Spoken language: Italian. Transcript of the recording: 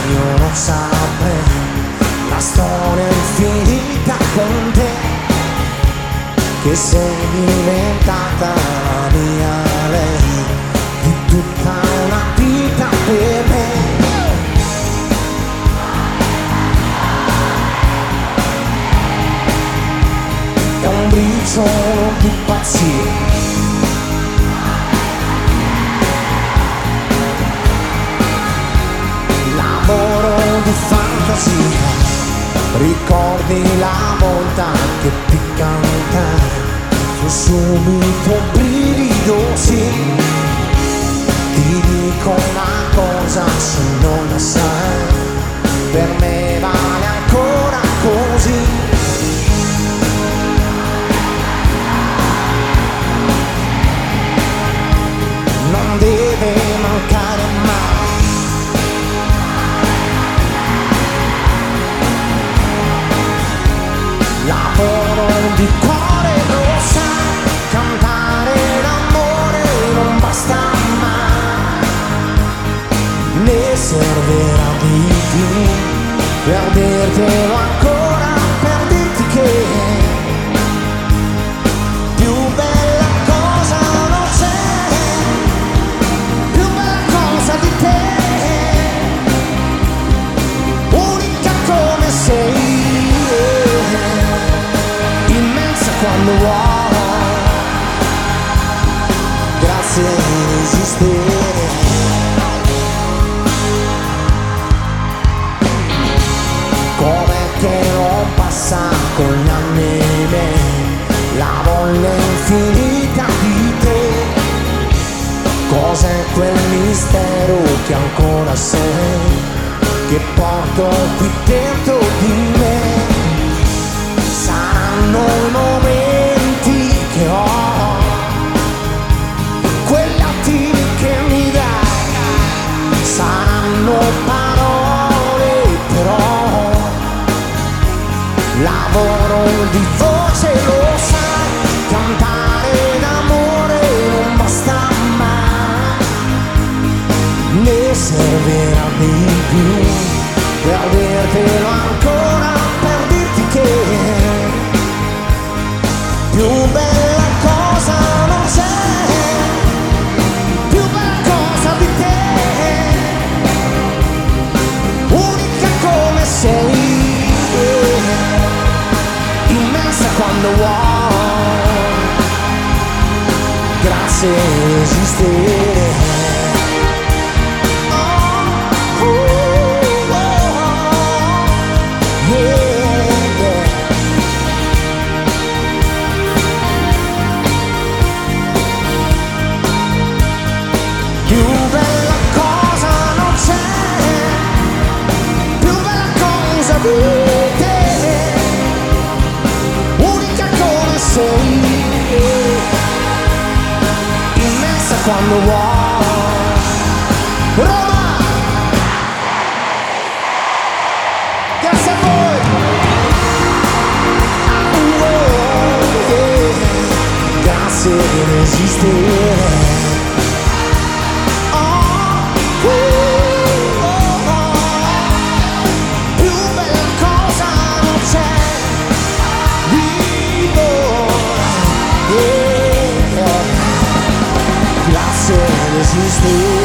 io non saprei la storia infinita con te, che sei diventata la mia lei, di tutta una vita per me. È un briciolo di pazzia, lavoro di fantasia, ricordi la volta che ti cantai, fu subito un brivido, sì. Ti dico una cosa, se non la sai, per me vale ancora così. Non deve mancare mai. Lavoro di cuore, lo sai, cantare l'amore non basta mai, ne servirà di più per dirtelo ancora, per dirti che più bella cosa non c'è, più bella cosa di te, unica come sei, immensa quando vuoi, grazie a esistere. Com'è che non passa con gli anni miei la voglia infinita di te? Cos'è quel mistero che ancora sei, che porto qui dentro di me? Saranno i momenti che ho, quegli attimi che mi dai, saranno parole però, lavoro di voce, lo sai, cantare d'amore non basta mai, ne servirà di più per dirtelo ancora, per dirti che più bella cosa non c'è, più bella cosa di te, unica come sei, immensa quando vuoi, grazie a esistere. Più bella cosa non c'è, più bella cosa di te, unica come sei, immensa quando vuoi. Roma! Grazie a voi! Grazie per esistere. Grazie per esistere.